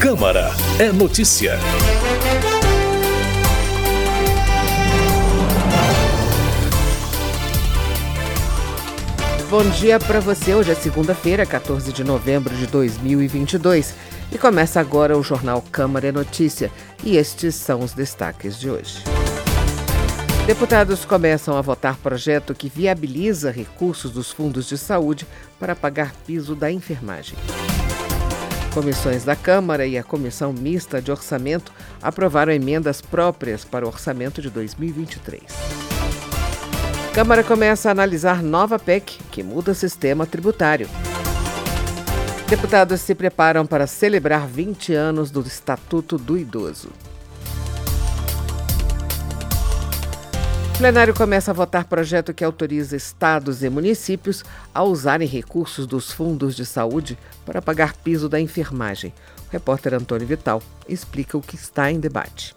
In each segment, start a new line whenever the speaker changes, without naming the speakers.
Câmara é notícia.
Bom dia para você. Hoje é segunda-feira, 14 de novembro de 2022 e começa agora o Jornal Câmara é Notícia e estes são os destaques de hoje. Deputados começam a votar projeto que viabiliza recursos dos fundos de saúde para pagar piso da enfermagem. Comissões da Câmara e a Comissão Mista de Orçamento aprovaram emendas próprias para o orçamento de 2023. Câmara começa a analisar nova PEC, que muda o sistema tributário. Deputados se preparam para celebrar 20 anos do Estatuto do Idoso. O plenário começa a votar projeto que autoriza estados e municípios a usarem recursos dos fundos de saúde para pagar piso da enfermagem. O repórter Antônio Vital explica o que está em debate.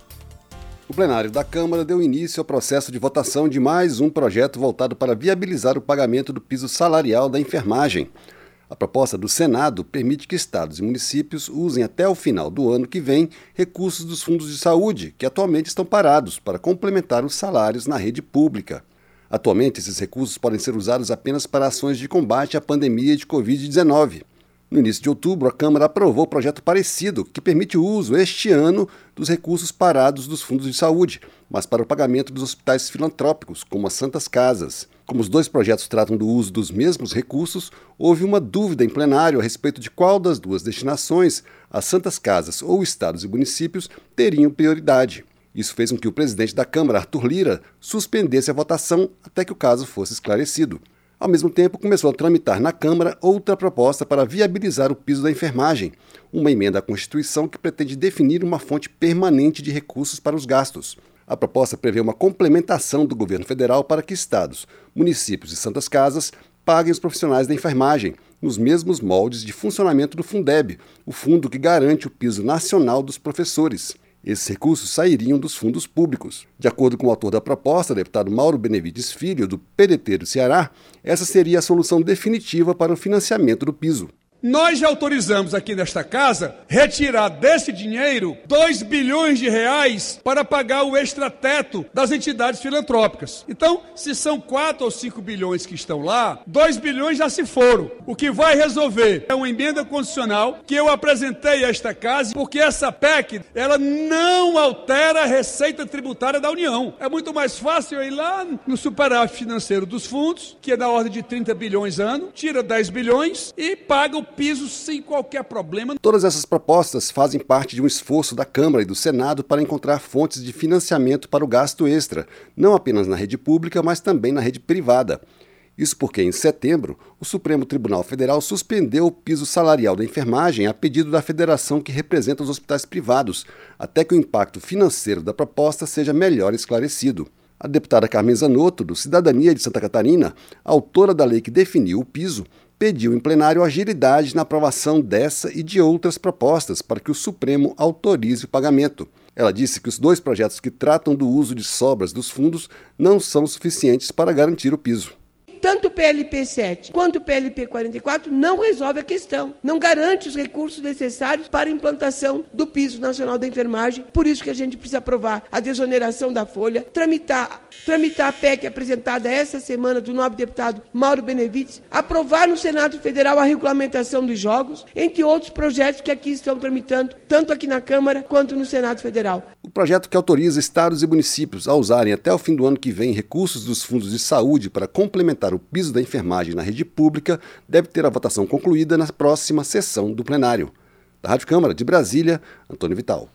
O plenário da Câmara deu início ao processo de votação de mais um projeto voltado para viabilizar o pagamento do piso salarial da enfermagem. A proposta do Senado permite que estados e municípios usem até o final do ano que vem recursos dos fundos de saúde, que atualmente estão parados, para complementar os salários na rede pública. Atualmente, esses recursos podem ser usados apenas para ações de combate à pandemia de Covid-19. No início de outubro, a Câmara aprovou um projeto parecido, que permite o uso este ano dos recursos parados dos fundos de saúde, mas para o pagamento dos hospitais filantrópicos, como as Santas Casas. Como os dois projetos tratam do uso dos mesmos recursos, houve uma dúvida em plenário a respeito de qual das duas destinações, as Santas Casas ou estados e municípios, teriam prioridade. Isso fez com que o presidente da Câmara, Arthur Lira, suspendesse a votação até que o caso fosse esclarecido. Ao mesmo tempo, começou a tramitar na Câmara outra proposta para viabilizar o piso da enfermagem, uma emenda à Constituição que pretende definir uma fonte permanente de recursos para os gastos. A proposta prevê uma complementação do governo federal para que estados, municípios e Santas Casas paguem os profissionais da enfermagem, nos mesmos moldes de funcionamento do Fundeb, o fundo que garante o piso nacional dos professores. Esses recursos sairiam dos fundos públicos. De acordo com o autor da proposta, deputado Mauro Benevides Filho, do PDT do Ceará, essa seria a solução definitiva para o financiamento do piso.
Nós já autorizamos aqui nesta casa retirar desse dinheiro 2 bilhões de reais para pagar o extrateto das entidades filantrópicas. Então, se são 4 ou 5 bilhões que estão lá, 2 bilhões já se foram. O que vai resolver é uma emenda constitucional que eu apresentei a esta casa, porque essa PEC, ela não altera a receita tributária da União. É muito mais fácil eu ir lá no superávit financeiro dos fundos, que é da ordem de 30 bilhões ano, tira 10 bilhões e paga o piso sem qualquer problema.
Todas essas propostas fazem parte de um esforço da Câmara e do Senado para encontrar fontes de financiamento para o gasto extra, não apenas na rede pública, mas também na rede privada. Isso porque, em setembro, o Supremo Tribunal Federal suspendeu o piso salarial da enfermagem a pedido da federação que representa os hospitais privados, até que o impacto financeiro da proposta seja melhor esclarecido. A deputada Carmen Zanotto, do Cidadania de Santa Catarina, autora da lei que definiu o piso, pediu em plenário agilidade na aprovação dessa e de outras propostas para que o Supremo autorize o pagamento. Ela disse que os dois projetos que tratam do uso de sobras dos fundos não são suficientes para garantir o piso.
Tanto o PLP 7 quanto o PLP 44 não resolve a questão, não garante os recursos necessários para a implantação do piso nacional da enfermagem. Por isso que a gente precisa aprovar a desoneração da folha, tramitar a PEC apresentada essa semana do nobre deputado Mauro Benevides, aprovar no Senado Federal a regulamentação dos jogos, entre outros projetos que aqui estão tramitando, tanto aqui na Câmara quanto no Senado Federal.
O projeto que autoriza estados e municípios a usarem até o fim do ano que vem recursos dos fundos de saúde para complementar o piso da enfermagem na rede pública deve ter a votação concluída na próxima sessão do plenário. Da Rádio Câmara de Brasília, Antônio Vital.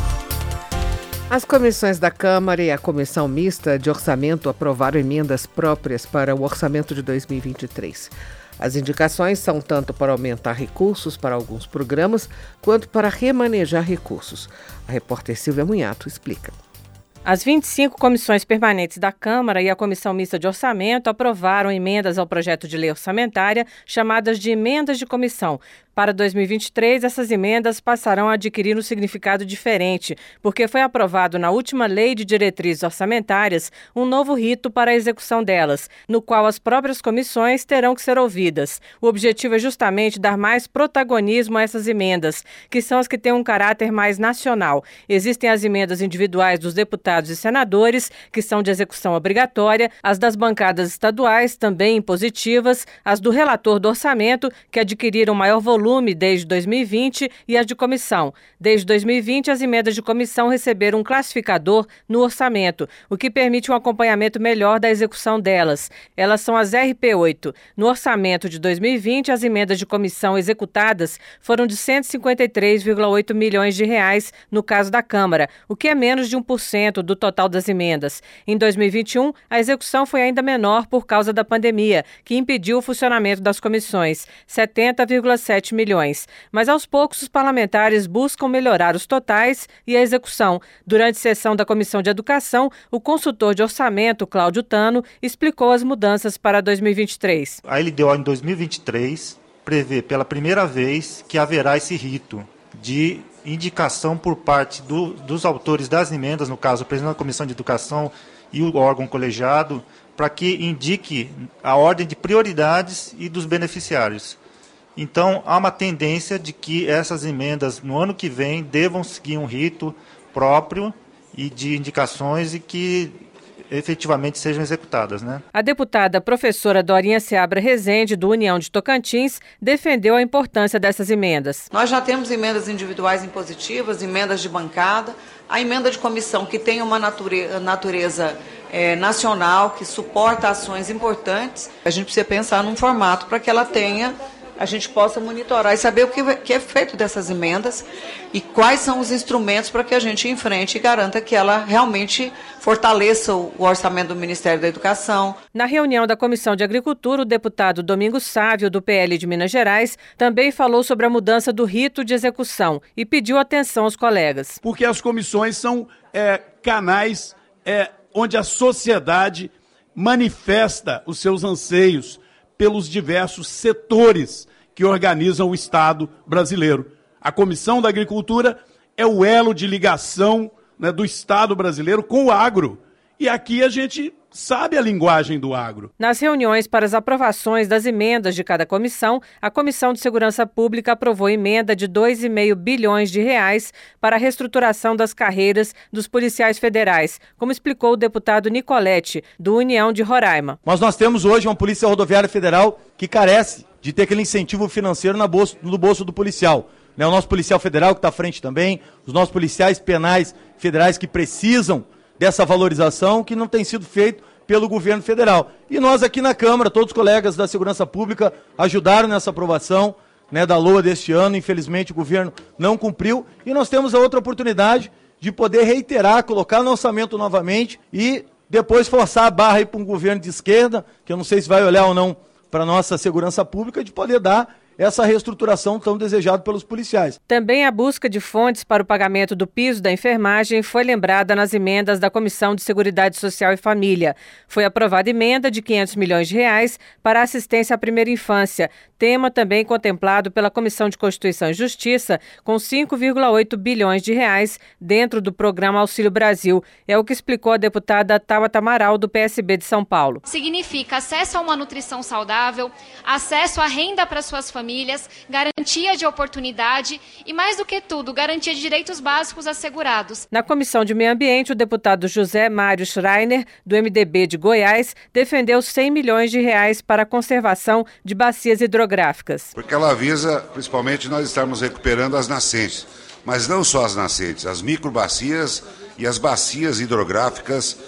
As comissões da Câmara e a Comissão Mista de Orçamento aprovaram emendas próprias para o orçamento de 2023. As indicações são tanto para aumentar recursos para alguns programas, quanto para remanejar recursos. A repórter Silvia Munhato explica.
As 25 comissões permanentes da Câmara e a Comissão Mista de Orçamento aprovaram emendas ao projeto de lei orçamentária chamadas de emendas de comissão, Para 2023, essas emendas passarão a adquirir um significado diferente, porque foi aprovado na última Lei de Diretrizes Orçamentárias um novo rito para a execução delas, no qual as próprias comissões terão que ser ouvidas. O objetivo é justamente dar mais protagonismo a essas emendas, que são as que têm um caráter mais nacional. Existem as emendas individuais dos deputados e senadores, que são de execução obrigatória, as das bancadas estaduais, também impositivas, as do relator do orçamento, que adquiriram maior volume desde 2020, e as de comissão. Desde 2020, as emendas de comissão receberam um classificador no orçamento, o que permite um acompanhamento melhor da execução delas. Elas são as RP8. No orçamento de 2020, as emendas de comissão executadas foram de R$ 153,8 milhões no caso da Câmara, o que é menos de 1% do total das emendas. Em 2021, a execução foi ainda menor por causa da pandemia, que impediu o funcionamento das comissões, 70,7 milhões. Mas aos poucos os parlamentares buscam melhorar os totais e a execução. Durante sessão da Comissão de Educação, o consultor de orçamento, Cláudio Tano, explicou as mudanças para 2023.
A LDO em 2023 prevê pela primeira vez que haverá esse rito de indicação por parte dos autores das emendas, no caso o presidente da Comissão de Educação e o órgão colegiado, para que indique a ordem de prioridades e dos beneficiários. Então, há uma tendência de que essas emendas, no ano que vem, devam seguir um rito próprio e de indicações e que efetivamente sejam executadas, né?
A deputada professora Dorinha Seabra Rezende, do União de Tocantins, defendeu a importância dessas emendas.
Nós já temos emendas individuais impositivas, emendas de bancada, a emenda de comissão que tem uma natureza nacional, que suporta ações importantes. A gente precisa pensar num formato para que a gente possa monitorar e saber o que é feito dessas emendas e quais são os instrumentos para que a gente enfrente e garanta que ela realmente fortaleça o orçamento do Ministério da Educação.
Na reunião da Comissão de Agricultura, o deputado Domingos Sávio, do PL de Minas Gerais, também falou sobre a mudança do rito de execução e pediu atenção aos colegas.
Porque as comissões são canais onde a sociedade manifesta os seus anseios pelos diversos setores que organizam o Estado brasileiro. A Comissão da Agricultura é o elo de ligação, né, do Estado brasileiro com o agro. E aqui a gente sabe a linguagem do agro.
Nas reuniões para as aprovações das emendas de cada comissão, a Comissão de Segurança Pública aprovou emenda de R$ 2,5 bilhões para a reestruturação das carreiras dos policiais federais, como explicou o deputado Nicolete, do União de Roraima.
Mas nós temos hoje uma Polícia Rodoviária Federal que carece de ter aquele incentivo financeiro no bolso do policial. O nosso policial federal que está à frente também, os nossos policiais penais federais que precisam dessa valorização que não tem sido feito pelo governo federal. E nós aqui na Câmara, todos os colegas da Segurança Pública ajudaram nessa aprovação, né, da LOA deste ano. Infelizmente o governo não cumpriu e nós temos a outra oportunidade de poder reiterar, colocar no orçamento novamente e depois forçar a barra para um governo de esquerda, que eu não sei se vai olhar ou não para a nossa segurança pública, de poder dar essa reestruturação tão desejada pelos policiais.
Também a busca de fontes para o pagamento do piso da enfermagem foi lembrada nas emendas da Comissão de Seguridade Social e Família. Foi aprovada emenda de R$ 500 milhões para a assistência à primeira infância, tema também contemplado pela Comissão de Constituição e Justiça, com R$ 5,8 bilhões dentro do programa Auxílio Brasil. É o que explicou a deputada Tabata Amaral, do PSB de São Paulo.
Significa acesso a uma nutrição saudável, acesso à renda para suas famílias, garantia de oportunidade e, mais do que tudo, garantia de direitos básicos assegurados.
Na Comissão de Meio Ambiente, o deputado José Mário Schreiner, do MDB de Goiás, defendeu R$ 100 milhões para a conservação de bacias hidrográficas.
Porque ela visa, principalmente, nós estarmos recuperando as nascentes, mas não só as nascentes, as microbacias e as bacias hidrográficas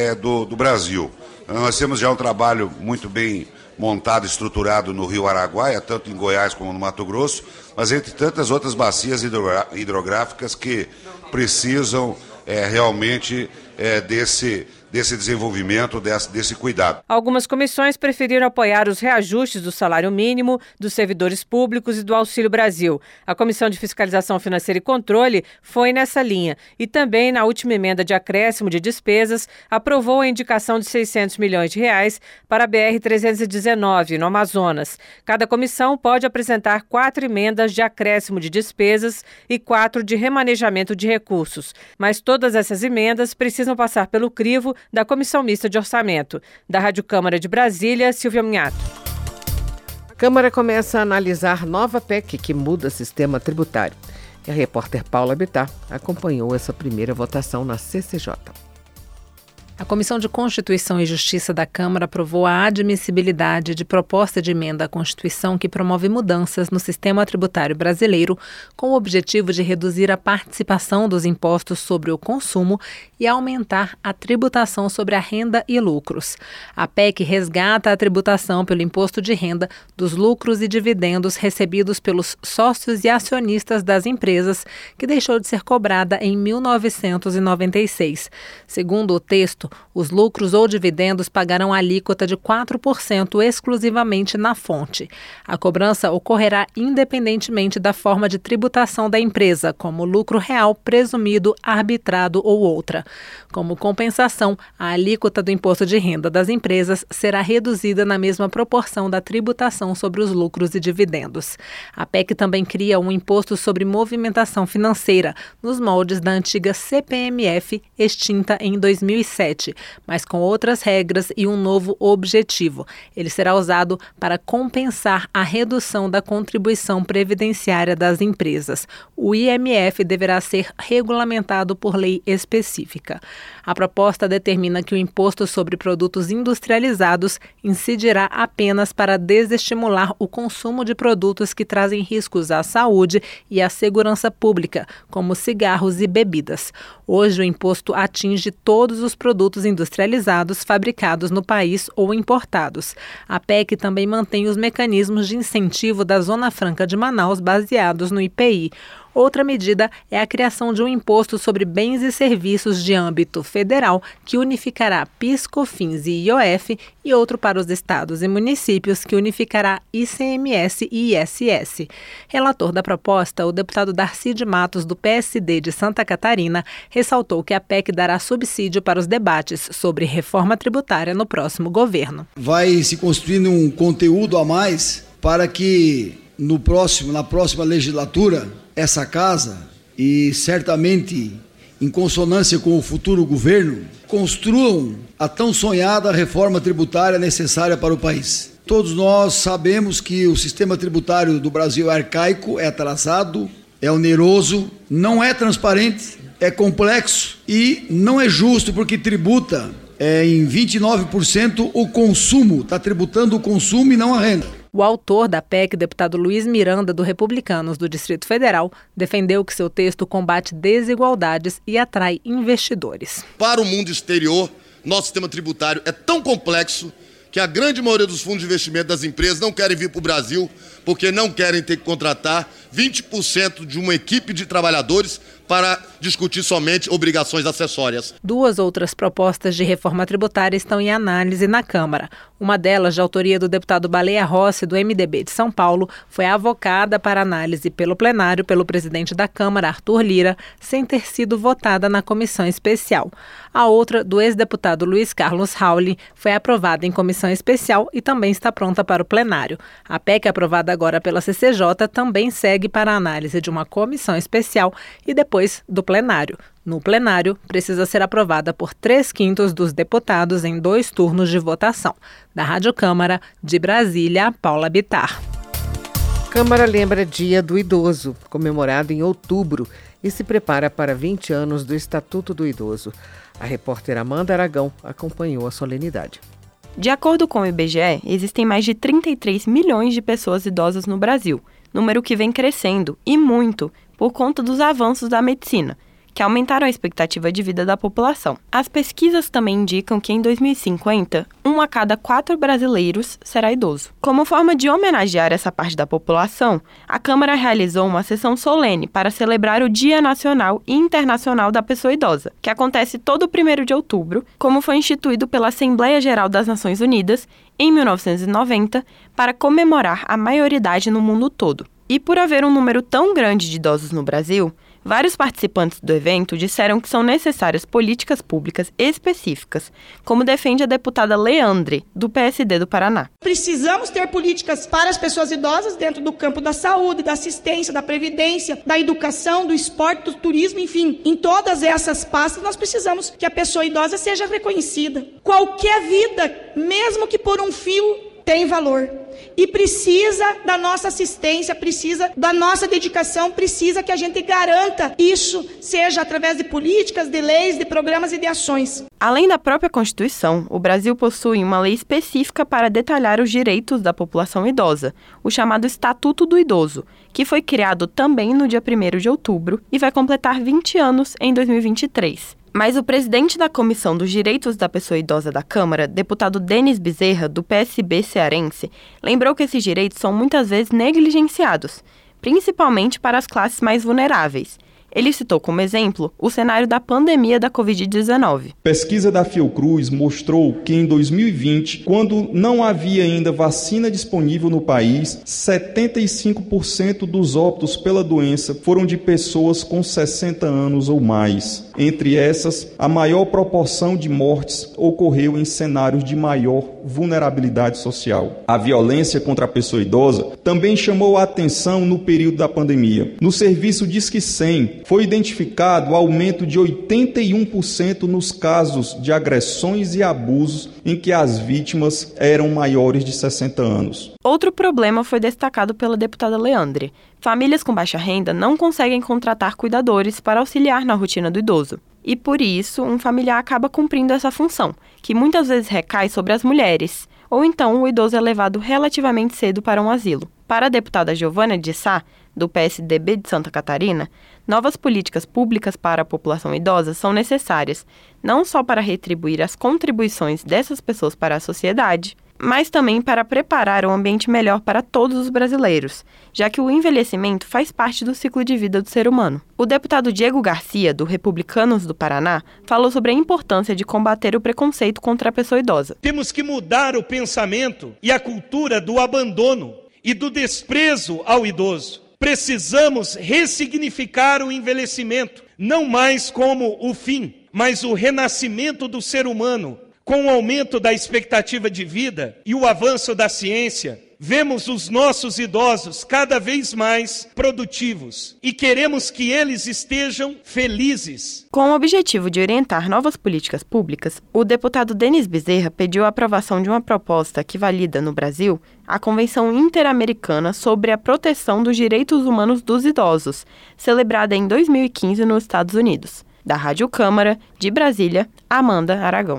do Brasil. Nós temos já um trabalho muito bem montado, estruturado no Rio Araguaia, tanto em Goiás como no Mato Grosso, mas entre tantas outras bacias hidrográficas que precisam realmente desse desse desenvolvimento, desse cuidado.
Algumas comissões preferiram apoiar os reajustes do salário mínimo, dos servidores públicos e do Auxílio Brasil. A Comissão de Fiscalização Financeira e Controle foi nessa linha e também, na última emenda de acréscimo de despesas, aprovou a indicação de R$600 milhões para a BR-319, no Amazonas. Cada comissão pode apresentar 4 emendas de acréscimo de despesas e 4 de remanejamento de recursos. Mas todas essas emendas precisam passar pelo crivo da Comissão Mista de Orçamento. Da Rádio Câmara de Brasília, Silvia Minhato.
A Câmara começa a analisar nova PEC que muda o sistema tributário. E a repórter Paula Bittar acompanhou essa primeira votação na CCJ.
A Comissão de Constituição e Justiça da Câmara aprovou a admissibilidade de proposta de emenda à Constituição que promove mudanças no sistema tributário brasileiro com o objetivo de reduzir a participação dos impostos sobre o consumo e aumentar a tributação sobre a renda e lucros. A PEC resgata a tributação pelo imposto de renda dos lucros e dividendos recebidos pelos sócios e acionistas das empresas, que deixou de ser cobrada em 1996. Segundo o texto, os lucros ou dividendos pagarão alíquota de 4% exclusivamente na fonte. A cobrança ocorrerá independentemente da forma de tributação da empresa, como lucro real, presumido, arbitrado ou outra. Como compensação, a alíquota do imposto de renda das empresas será reduzida na mesma proporção da tributação sobre os lucros e dividendos. A PEC também cria um imposto sobre movimentação financeira, nos moldes da antiga CPMF, extinta em 2007. Mas com outras regras e um novo objetivo. Ele será usado para compensar a redução da contribuição previdenciária das empresas. O IMF deverá ser regulamentado por lei específica. A proposta determina que o imposto sobre produtos industrializados incidirá apenas para desestimular o consumo de produtos que trazem riscos à saúde e à segurança pública, como cigarros e bebidas. Hoje, o imposto atinge todos os produtos industrializados fabricados no país ou importados. A PEC também mantém os mecanismos de incentivo da Zona Franca de Manaus baseados no IPI. Outra medida é a criação de um imposto sobre bens e serviços de âmbito federal que unificará PIS, COFINS e IOF e outro para os estados e municípios que unificará ICMS e ISS. Relator da proposta, o deputado Darcy de Matos, do PSD de Santa Catarina, ressaltou que a PEC dará subsídio para os debates sobre reforma tributária no próximo governo.
Vai se construindo um conteúdo a mais para que na próxima legislatura, essa casa, e certamente em consonância com o futuro governo, construam a tão sonhada reforma tributária necessária para o país. Todos nós sabemos que o sistema tributário do Brasil é arcaico, é atrasado, é oneroso, não é transparente, é complexo e não é justo porque tributa em 29% o consumo, está tributando o consumo e não a renda.
O autor da PEC, deputado Luiz Miranda, do Republicanos do Distrito Federal, defendeu que seu texto combate desigualdades e atrai investidores.
Para o mundo exterior, nosso sistema tributário é tão complexo que a grande maioria dos fundos de investimento das empresas não querem vir para o Brasil porque não querem ter que contratar 20% de uma equipe de trabalhadores para discutir somente obrigações acessórias.
2 outras propostas de reforma tributária estão em análise na Câmara. Uma delas, de autoria do deputado Baleia Rossi, do MDB de São Paulo, foi avocada para análise pelo plenário pelo presidente da Câmara, Arthur Lira, sem ter sido votada na comissão especial. A outra, do ex-deputado Luiz Carlos Rauli, foi aprovada em comissão especial e também está pronta para o plenário. A PEC, aprovada agora pela CCJ, também segue para a análise de uma comissão especial e depois do plenário. No plenário, precisa ser aprovada por 3/5 dos deputados em 2 turnos de votação. Da Rádio Câmara, de Brasília, Paula Bittar.
Câmara lembra Dia do Idoso, comemorado em outubro, e se prepara para 20 anos do Estatuto do Idoso. A repórter Amanda Aragão acompanhou a solenidade.
De acordo com o IBGE, existem mais de 33 milhões de pessoas idosas no Brasil, número que vem crescendo, e muito, por conta dos avanços da medicina, que aumentaram a expectativa de vida da população. As pesquisas também indicam que em 2050, 1 a cada 4 brasileiros será idoso. Como forma de homenagear essa parte da população, a Câmara realizou uma sessão solene para celebrar o Dia Nacional e Internacional da Pessoa Idosa, que acontece todo 1º de outubro, como foi instituído pela Assembleia Geral das Nações Unidas em 1990, para comemorar a maioridade no mundo todo. E por haver um número tão grande de idosos no Brasil, vários participantes do evento disseram que são necessárias políticas públicas específicas, como defende a deputada Leandre, do PSD do Paraná.
Precisamos ter políticas para as pessoas idosas dentro do campo da saúde, da assistência, da previdência, da educação, do esporte, do turismo, enfim. Em todas essas pastas, nós precisamos que a pessoa idosa seja reconhecida. Qualquer vida, mesmo que por um fio, tem valor. E precisa da nossa assistência, precisa da nossa dedicação, precisa que a gente garanta isso, seja através de políticas, de leis, de programas e de ações.
Além da própria Constituição, o Brasil possui uma lei específica para detalhar os direitos da população idosa, o chamado Estatuto do Idoso, que foi criado também no dia 1º de outubro e vai completar 20 anos em 2023. Mas o presidente da Comissão dos Direitos da Pessoa Idosa da Câmara, deputado Denis Bezerra, do PSB cearense, lembrou que esses direitos são muitas vezes negligenciados, principalmente para as classes mais vulneráveis. Ele citou como exemplo o cenário da pandemia da Covid-19.
Pesquisa da Fiocruz mostrou que em 2020, quando não havia ainda vacina disponível no país, 75% dos óbitos pela doença foram de pessoas com 60 anos ou mais. Entre essas, a maior proporção de mortes ocorreu em cenários de maior vulnerabilidade social. A violência contra a pessoa idosa também chamou a atenção no período da pandemia. No serviço Disque 100, foi identificado o aumento de 81% nos casos de agressões e abusos em que as vítimas eram maiores de 60 anos.
Outro problema foi destacado pela deputada Leandre. Famílias com baixa renda não conseguem contratar cuidadores para auxiliar na rotina do idoso. E por isso, um familiar acaba cumprindo essa função, que muitas vezes recai sobre as mulheres. Ou então, o idoso é levado relativamente cedo para um asilo. Para a deputada Giovana de Sá, do PSDB de Santa Catarina, novas políticas públicas para a população idosa são necessárias, não só para retribuir as contribuições dessas pessoas para a sociedade, mas também para preparar um ambiente melhor para todos os brasileiros, já que o envelhecimento faz parte do ciclo de vida do ser humano. O deputado Diego Garcia, do Republicanos do Paraná, falou sobre a importância de combater o preconceito contra a pessoa idosa.
Temos que mudar o pensamento e a cultura do abandono e do desprezo ao idoso. Precisamos ressignificar o envelhecimento, não mais como o fim, mas o renascimento do ser humano. Com o aumento da expectativa de vida e o avanço da ciência, vemos os nossos idosos cada vez mais produtivos e queremos que eles estejam felizes.
Com o objetivo de orientar novas políticas públicas, o deputado Denis Bezerra pediu a aprovação de uma proposta que valida no Brasil a Convenção Interamericana sobre a Proteção dos Direitos Humanos dos Idosos, celebrada em 2015 nos Estados Unidos. Da Rádio Câmara, de Brasília, Amanda Aragão.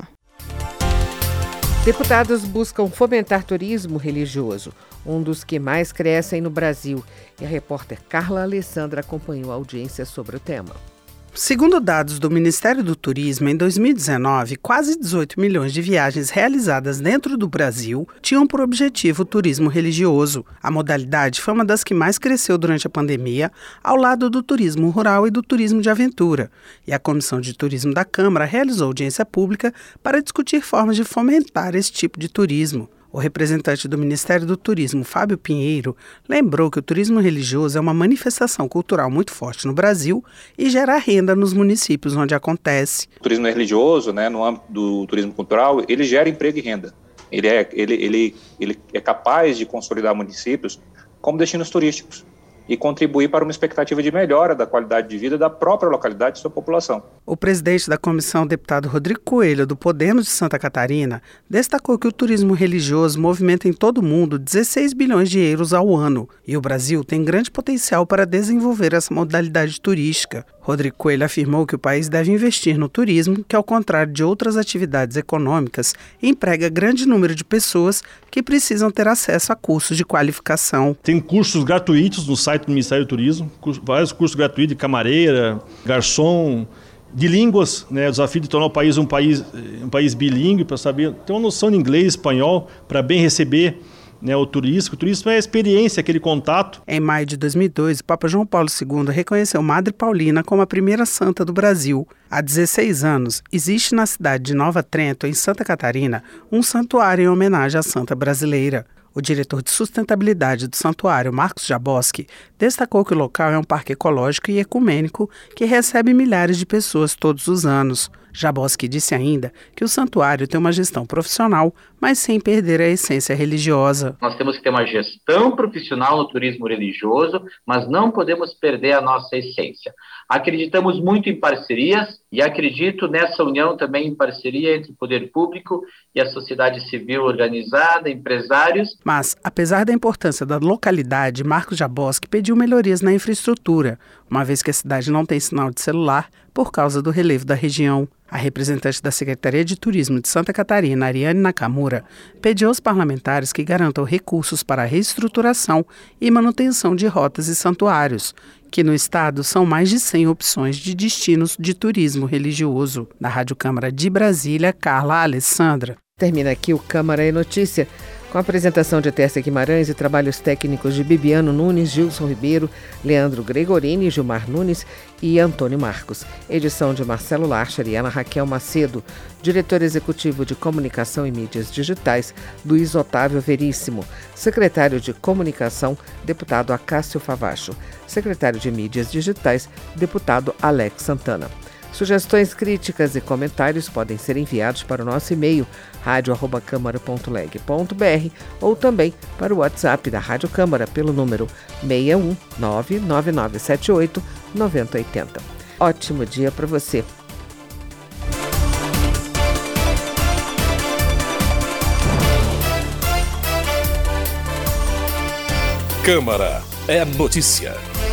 Deputados buscam fomentar turismo religioso, um dos que mais crescem no Brasil. E a repórter Carla Alessandra acompanhou a audiência sobre o tema.
Segundo dados do Ministério do Turismo, em 2019, quase 18 milhões de viagens realizadas dentro do Brasil tinham por objetivo o turismo religioso. A modalidade foi uma das que mais cresceu durante a pandemia, ao lado do turismo rural e do turismo de aventura. E a Comissão de Turismo da Câmara realizou audiência pública para discutir formas de fomentar esse tipo de turismo. O representante do Ministério do Turismo, Fábio Pinheiro, lembrou que o turismo religioso é uma manifestação cultural muito forte no Brasil e gera renda nos municípios onde acontece.
O turismo religioso, no âmbito do turismo cultural, ele gera emprego e renda. Ele é capaz de consolidar municípios como destinos turísticos e contribuir para uma expectativa de melhora da qualidade de vida da própria localidade e sua população.
O presidente da comissão, deputado Rodrigo Coelho, do Podemos de Santa Catarina, destacou que o turismo religioso movimenta em todo o mundo 16 bilhões de euros ao ano e o Brasil tem grande potencial para desenvolver essa modalidade turística. Rodrigo Coelho afirmou que o país deve investir no turismo, que, ao contrário de outras atividades econômicas, emprega grande número de pessoas que precisam ter acesso a cursos de qualificação.
Tem cursos gratuitos no site site do Ministério do Turismo, vários cursos gratuitos de camareira, garçom, de línguas, né? O desafio de tornar o país um país bilíngue, para saber ter uma noção de inglês e espanhol, para bem receber, né, o turismo. O turismo é a experiência, aquele contato.
Em maio de 2002, o Papa João Paulo II reconheceu Madre Paulina como a primeira santa do Brasil. Há 16 anos, existe na cidade de Nova Trento, em Santa Catarina, um santuário em homenagem à santa brasileira. O diretor de sustentabilidade do santuário, Marcos Jaboski, destacou que o local é um parque ecológico e ecumênico que recebe milhares de pessoas todos os anos. Jaboski disse ainda que o santuário tem uma gestão profissional, mas sem perder a essência religiosa.
Nós temos que ter uma gestão profissional no turismo religioso, mas não podemos perder a nossa essência. Acreditamos muito em parcerias e acredito nessa união também em parceria entre o poder público e a sociedade civil organizada, empresários.
Mas, apesar da importância da localidade, Marcos Jaboski pediu melhorias na infraestrutura, uma vez que a cidade não tem sinal de celular por causa do relevo da região. A representante da Secretaria de Turismo de Santa Catarina, Ariane Nakamura, pediu aos parlamentares que garantam recursos para a reestruturação e manutenção de rotas e santuários, que no estado são mais de 100 opções de destinos de turismo religioso. Da Rádio Câmara de Brasília, Carla Alessandra.
Termina aqui o Câmara é Notícia, com a apresentação de Tércia Guimarães e trabalhos técnicos de Bibiano Nunes, Gilson Ribeiro, Leandro Gregorini, Gilmar Nunes e Antônio Marcos. Edição de Marcelo Larcher e Ana Raquel Macedo. Diretor executivo de Comunicação e Mídias Digitais, Luiz Otávio Veríssimo. Secretário de Comunicação, deputado Acácio Favacho. Secretário de Mídias Digitais, deputado Alex Santana. Sugestões, críticas e comentários podem ser enviados para o nosso e-mail radio@câmara.leg.br ou também para o WhatsApp da Rádio Câmara pelo número 61 99978 9080. Ótimo dia para você!
Câmara é Notícia.